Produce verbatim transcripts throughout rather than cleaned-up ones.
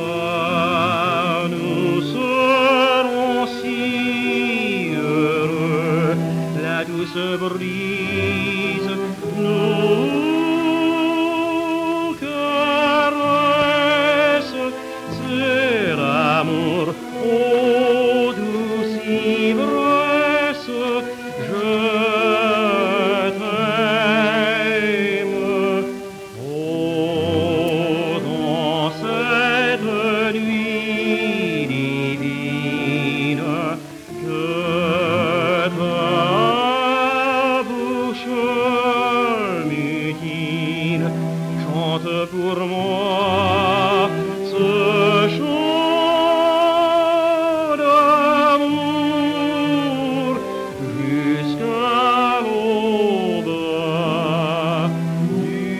toi, nous serons si heureux. La douce brise nous caresse, c'est l'amour, ô douce ivresse, je t'aime. Oh, dans cette nuit divine, que ta bouche mutine chante pour moi ce chant d'amour jusqu'à l'aube du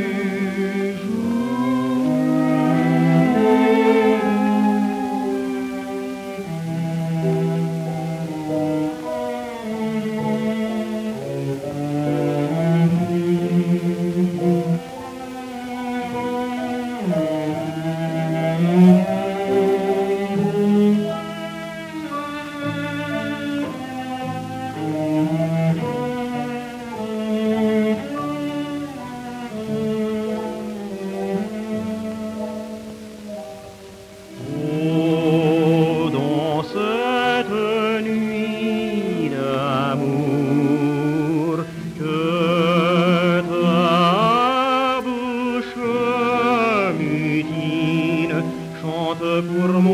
Oh, dans cette nuit d'amour, que ta bouche mutine chante pour moi.